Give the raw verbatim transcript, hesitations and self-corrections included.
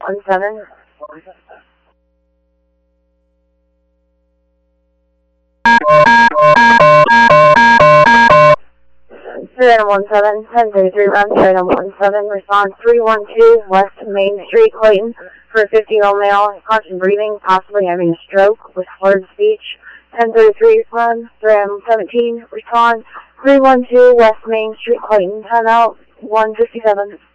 one seven. Three one seven, ten thirty-three run, three one seven, response three one two, West Main Street, Clayton, for a fifty-year-old male, constant breathing, possibly having a stroke with slurred speech. ten thirty-three run, three seventeen, response three one two, West Main Street, Clayton, ten out, one fifty-seven.